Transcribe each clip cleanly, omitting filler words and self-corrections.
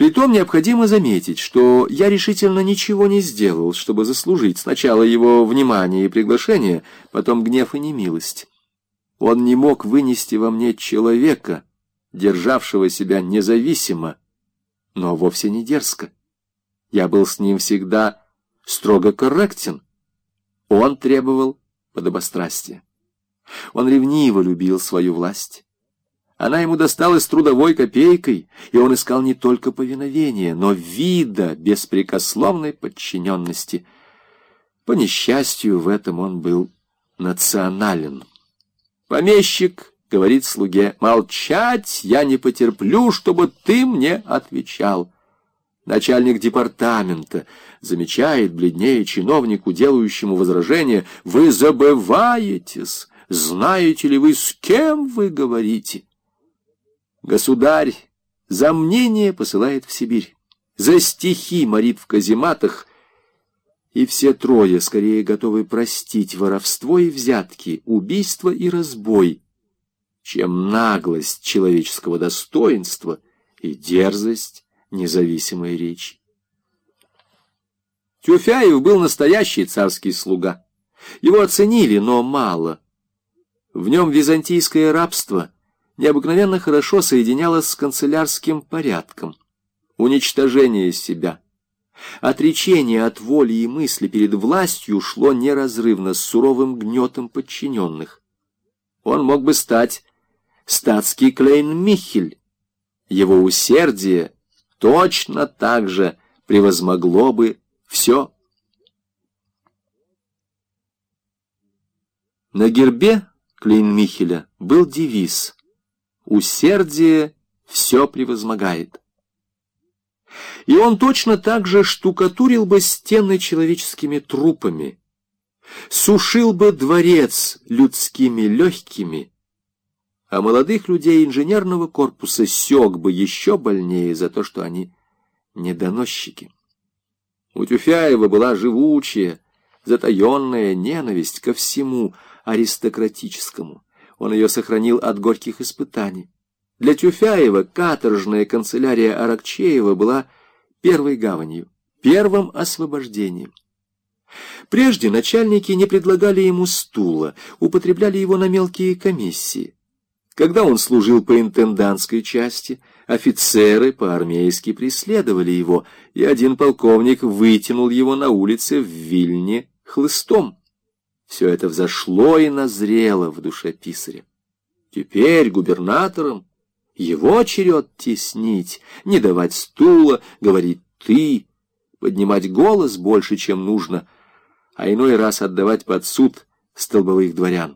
Притом необходимо заметить, что я решительно ничего не сделал, чтобы заслужить сначала его внимание и приглашение, потом гнев и немилость. Он не мог вынести во мне человека, державшего себя независимо, но вовсе не дерзко. Я был с ним всегда строго корректен. Он требовал подобострастия. Он ревниво любил свою власть. Она ему досталась трудовой копейкой, и он искал не только повиновения, но вида беспрекословной подчиненности. По несчастью, в этом он был национален. Помещик говорит слуге: «Молчать я не потерплю, чтобы ты мне отвечал». Начальник департамента замечает бледнее чиновнику, делающему возражение: «Вы забываетесь, знаете ли вы, с кем вы говорите?» Государь за мнение посылает в Сибирь, за стихи морит в казематах, и все трое скорее готовы простить воровство и взятки, убийство и разбой, чем наглость человеческого достоинства и дерзость независимой речи. Тюфяев был настоящий царский слуга. Его оценили, но мало. В нем византийское рабство необыкновенно хорошо соединялось с канцелярским порядком. Уничтожение себя, отречение от воли и мысли перед властью шло неразрывно с суровым гнетом подчиненных. Он мог бы стать статский Клейн-Михель. Его усердие точно так же превозмогло бы все. На гербе Клейн-Михеля был девиз: «Усердие все превозмогает». И он точно так же штукатурил бы стены человеческими трупами, сушил бы дворец людскими легкими, а молодых людей инженерного корпуса сёк бы еще больнее за то, что они недоносчики. У Тюфяева была живучая, затаенная ненависть ко всему аристократическому. Он ее сохранил от горьких испытаний. Для Тюфяева каторжная канцелярия Аракчеева была первой гаванью, первым освобождением. Прежде начальники не предлагали ему стула, употребляли его на мелкие комиссии. Когда он служил по интендантской части, офицеры по-армейски преследовали его, и один полковник вытянул его на улице в Вильне хлыстом. Все это взошло и назрело в душе писаря. Теперь губернатором его черед теснить, не давать стула, говорить «ты», поднимать голос больше, чем нужно, а иной раз отдавать под суд столбовых дворян.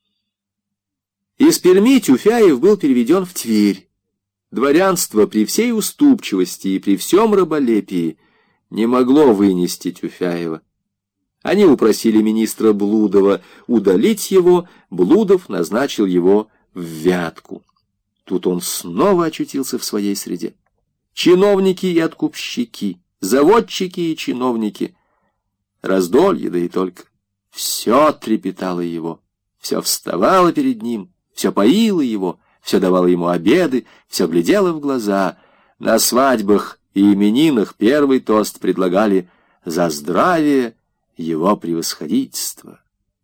Из Перми Тюфяев был переведен в Тверь. Дворянство при всей уступчивости и при всем раболепии не могло вынести Тюфяева. Они упросили министра Блудова удалить его, Блудов назначил его в Вятку. Тут он снова очутился в своей среде. Чиновники и откупщики, заводчики и чиновники, раздолье, да и только. Все трепетало его, все вставало перед ним, все поило его, все давало ему обеды, все глядело в глаза. На свадьбах и именинах первый тост предлагали «За здравие его превосходительства».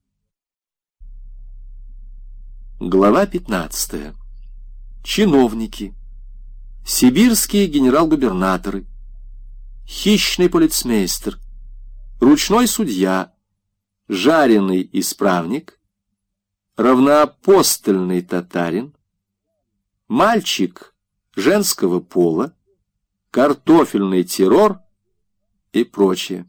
Глава 15. Чиновники, сибирские генерал-губернаторы, хищный полицмейстер, ручной судья, жареный исправник, равноапостольный татарин, мальчик женского пола, картофельный террор и прочее.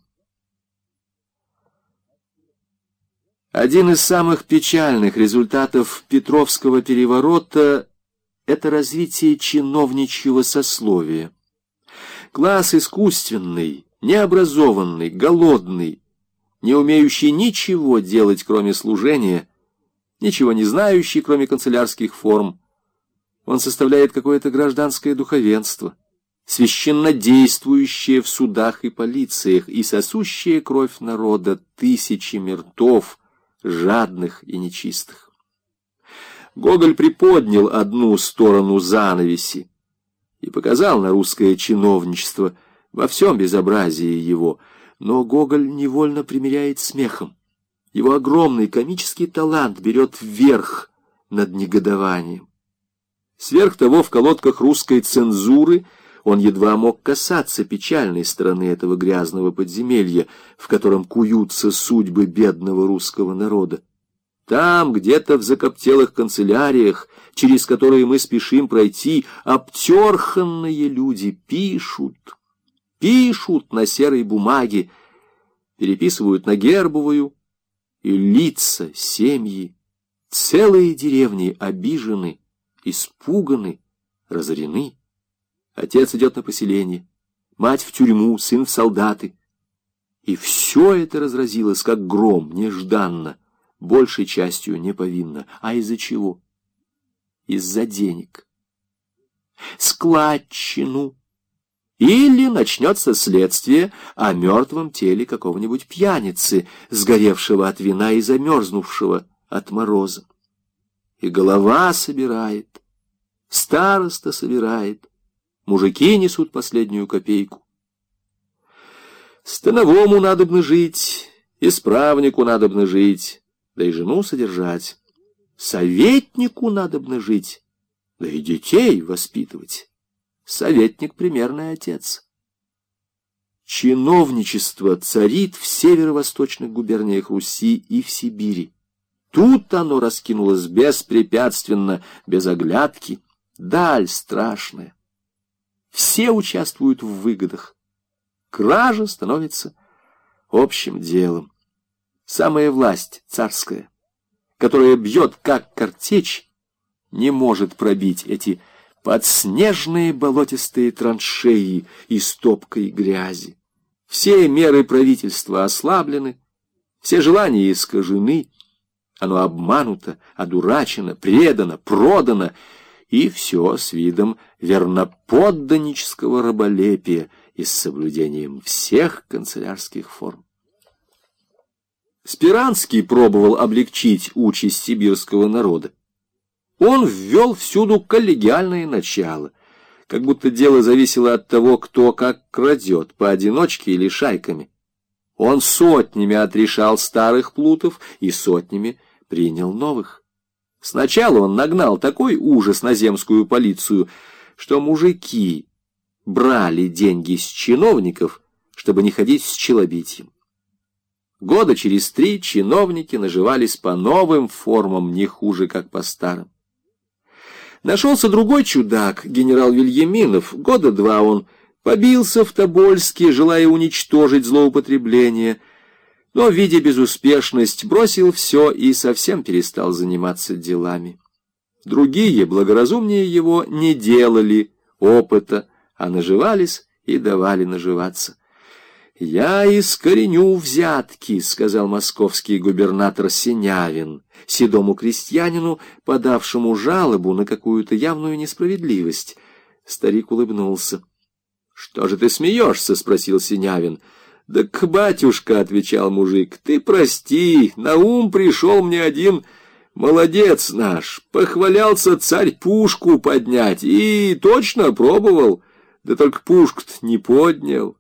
Один из самых печальных результатов Петровского переворота — это развитие чиновничьего сословия. Класс искусственный, необразованный, голодный, не умеющий ничего делать, кроме служения, ничего не знающий, кроме канцелярских форм. Он составляет какое-то гражданское духовенство, священнодействующее в судах и полициях и сосущее кровь народа тысячами ртов, жадных и нечистых. Гоголь приподнял одну сторону занавеси. и показал на русское чиновничество во всем безобразии его, но Гоголь невольно примиряет смехом. Его огромный комический талант берет вверх над негодованием. Сверх того, в колодках русской цензуры он едва мог касаться печальной стороны этого грязного подземелья, в котором куются судьбы бедного русского народа. Там, где-то в закоптелых канцеляриях, через которые мы спешим пройти, обтерханные люди пишут на серой бумаге, переписывают на гербовую, и лица, семьи, целые деревни обижены, испуганы, разорены. Отец идет на поселение, мать в тюрьму, сын в солдаты. И все это разразилось, как гром, нежданно, большей частью не повинно. А из-за чего? Из-за денег. Складчину. Или начнется следствие о мертвом теле какого-нибудь пьяницы, сгоревшего от вина и замерзнувшего от мороза. И голова собирает, староста собирает, мужики несут последнюю копейку. Становому надобно жить, исправнику надобно жить, да и жену содержать. Советнику надобно жить, да и детей воспитывать. Советник — примерный отец. Чиновничество царит в северо-восточных губерниях Руси и в Сибири. Тут оно раскинулось беспрепятственно, без оглядки. Даль страшная. Все участвуют в выгодах. Кража становится общим делом. Самая власть царская, которая бьет как картечь, не может пробить эти подснежные болотистые траншеи из топкой грязи. Все меры правительства ослаблены, все желания искажены, оно обмануто, одурачено, предано, продано, и все с видом верноподданнического раболепия и с соблюдением всех канцелярских форм. Спиранский пробовал облегчить участь сибирского народа. Он ввел всюду коллегиальное начало, как будто дело зависело от того, кто как крадет, поодиночке или шайками. Он сотнями отрешал старых плутов и сотнями принял новых. Сначала он нагнал такой ужас на земскую полицию, что мужики брали деньги с чиновников, чтобы не ходить с челобитьем. Года через 3 чиновники наживались по новым формам не хуже, как по старым. Нашелся другой чудак, генерал Вильяминов. 2 года он побился в Тобольске, желая уничтожить злоупотребление, но, видя безуспешность, бросил все и совсем перестал заниматься делами. Другие, благоразумнее его, не делали опыта, а наживались и давали наживаться. «Я искореню взятки», — сказал московский губернатор Синявин, седому крестьянину, подавшему жалобу на какую-то явную несправедливость. Старик улыбнулся. «Что же ты смеешься?» — спросил Синявин. «Так, батюшка», — отвечал мужик, — «ты прости, на ум пришел мне один молодец наш, похвалялся царь пушку поднять, и точно пробовал, да только пушку-то не поднял».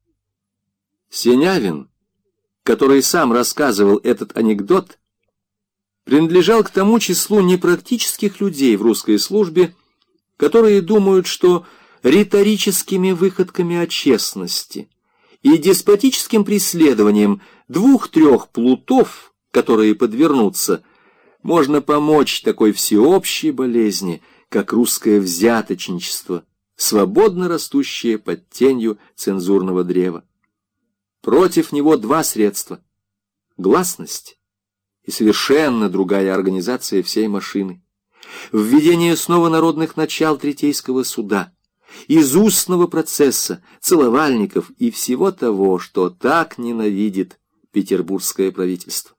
Синявин, который сам рассказывал этот анекдот, принадлежал к тому числу непрактических людей в русской службе, которые думают, что риторическими выходками о честности и деспотическим преследованием 2-3 плутов, которые подвернутся, можно помочь такой всеобщей болезни, как русское взяточничество, свободно растущее под тенью цензурного древа. Против него 2 средства — гласность и совершенно другая организация всей машины. Введение снова народных начал Третейского суда, из устного процесса, целовальников и всего того, что так ненавидит петербургское правительство.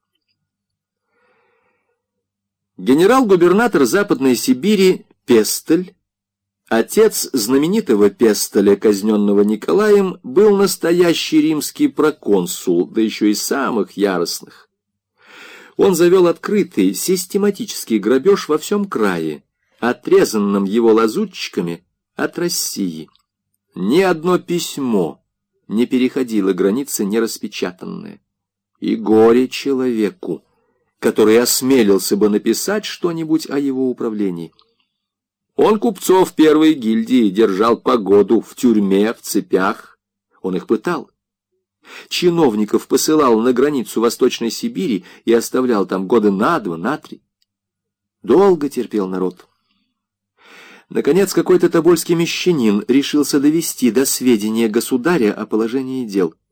Генерал-губернатор Западной Сибири Пестель, отец знаменитого Пестеля, казненного Николаем, был настоящий римский проконсул, да еще и самых яростных. Он завел открытый, систематический грабеж во всем крае, отрезанном его лазутчиками от России ни одно письмо не переходило границы нераспечатанное. И горе человеку, который осмелился бы написать что-нибудь о его управлении. Он купцов первой гильдии держал погоду в тюрьме, в цепях. Он их пытал. Чиновников посылал на границу Восточной Сибири и оставлял там года на 2, на 3. Долго терпел народ. Наконец, какой-то тобольский мещанин решился довести до сведения государя о положении дел.